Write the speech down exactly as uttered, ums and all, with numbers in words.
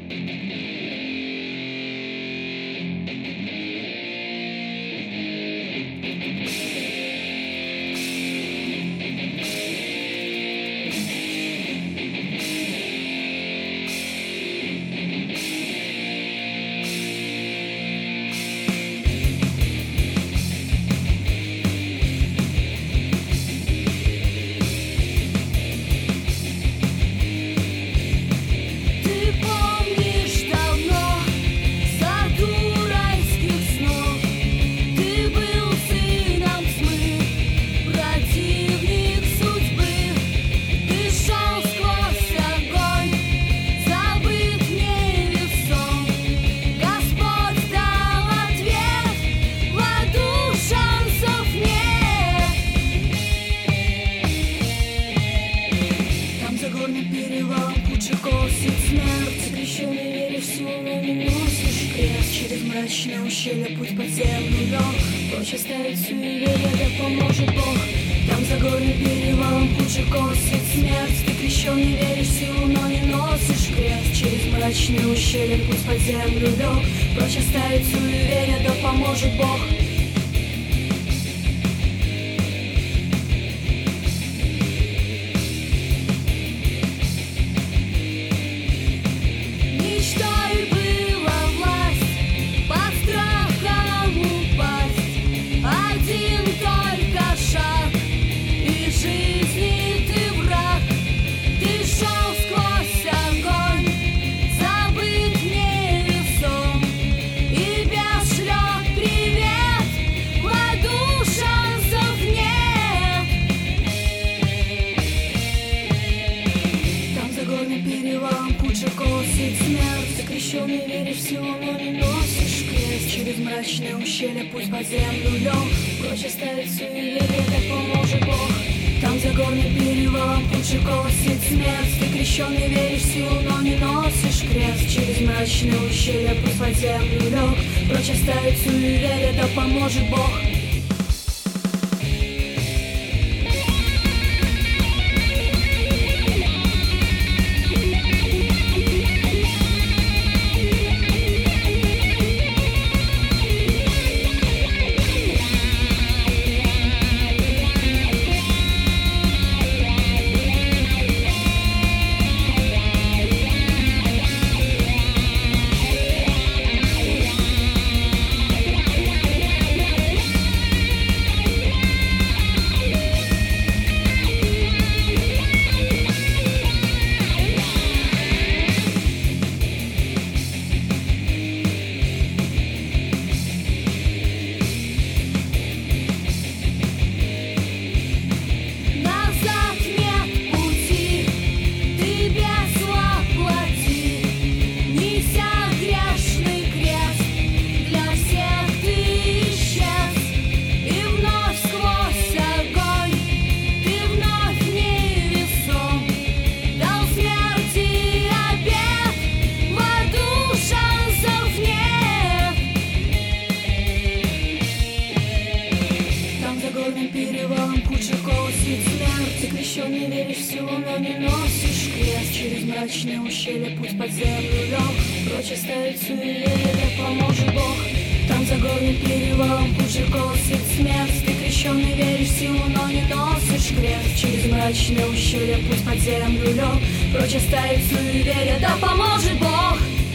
Мрачное ущелье, путь под землю лег. Прочь оставить суеверие, да поможет Бог. Там за горным перевалом куча косит смерть. Ты крещеный, веришь в силу, но не носишь крест. Через мрачное ущелье, путь под землю лег. Прочь оставить суеверие, да поможет Бог. Крещеный, веришь в силу, но не носишь крест. Через мрачное ущелье путь под землю лег. Прочь оставить суеверие, да поможет Бог. Там за горным перевалом куча колосит смерть. Ты крещеный, веришь в силу, но не носишь крест. Через мрачное ущелье путь под землю лег. Прочь оставить суеверие, да поможет Бог. Перевалом куча колосит смерть. Ты крещеный, веришь в силу, но не носишь крест. Через мрачное ущелье путь под землю лег. Прочь оставить суеверие, да поможет Бог. Там за горным перевалом куча колосит смерть. Ты крещеный, веришь в силу, но не носишь крест. Через мрачное ущелье путь под землю лег. Прочь оставить суеверие, да поможет Бог.